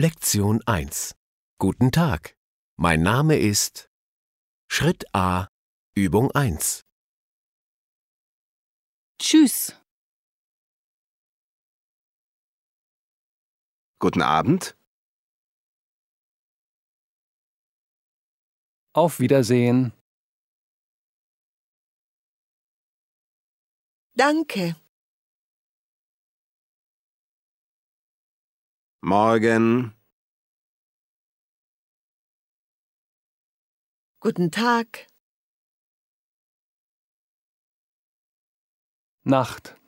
Lektion 1. Guten Tag. Mein Name ist Schritt A, Übung 1. Tschüss. Guten Abend. Auf Wiedersehen. Danke. Morgen. Guten Tag. Nacht.